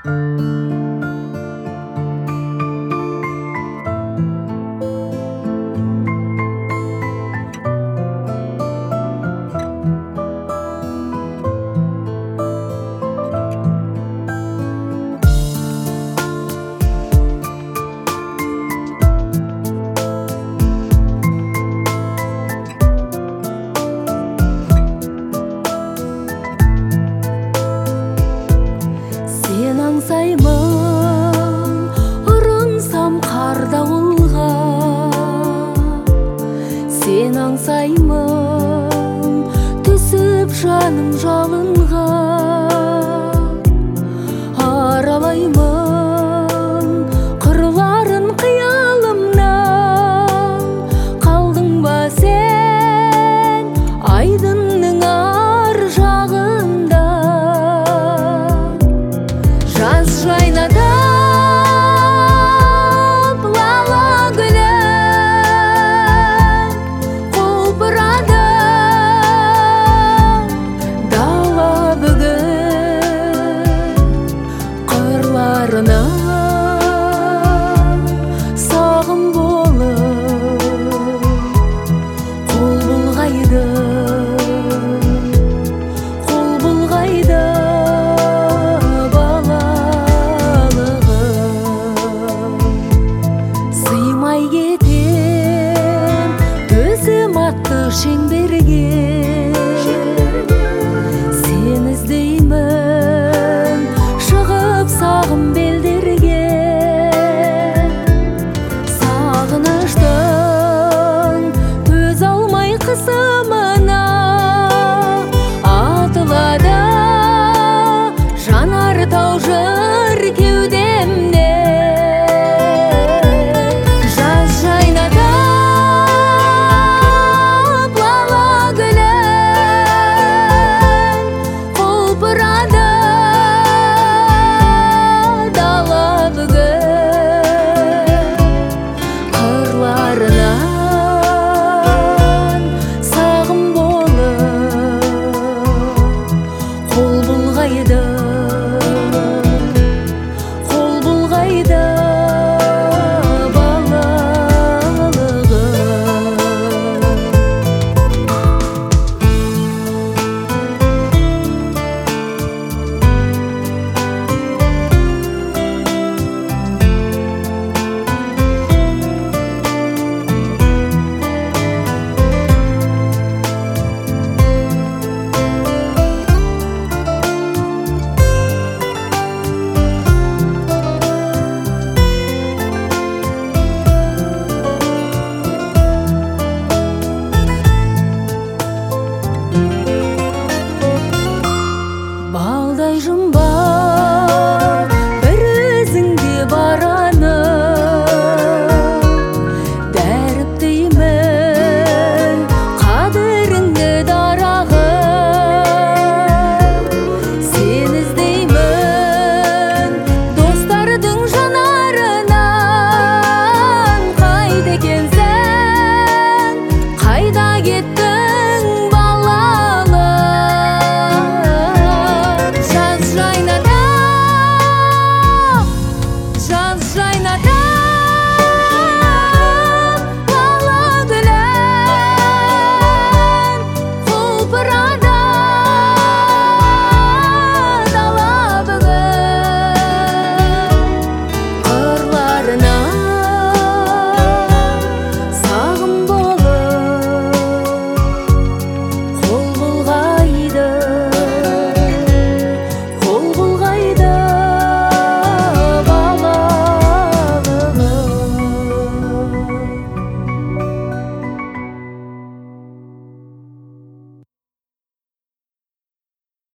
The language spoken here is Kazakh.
аңсаймын ұрынсам қар дауылға, сен аңсаймын түсіп жаным жалынға, аралаймын қырларын қиялымнан. Қалдың ба сен айдынның ар жағында, жаз жайнатып лала гүлін құлпырады дала бүгін. Қырларына сағым болып қол бұлғайды, қол бұлғайды шеңберге. Сен іздеймін шығып сағым белдерге, сағыныштың төз алмай қысымына атылады жанар тау жыр кеудемде. Балдай жұмбақ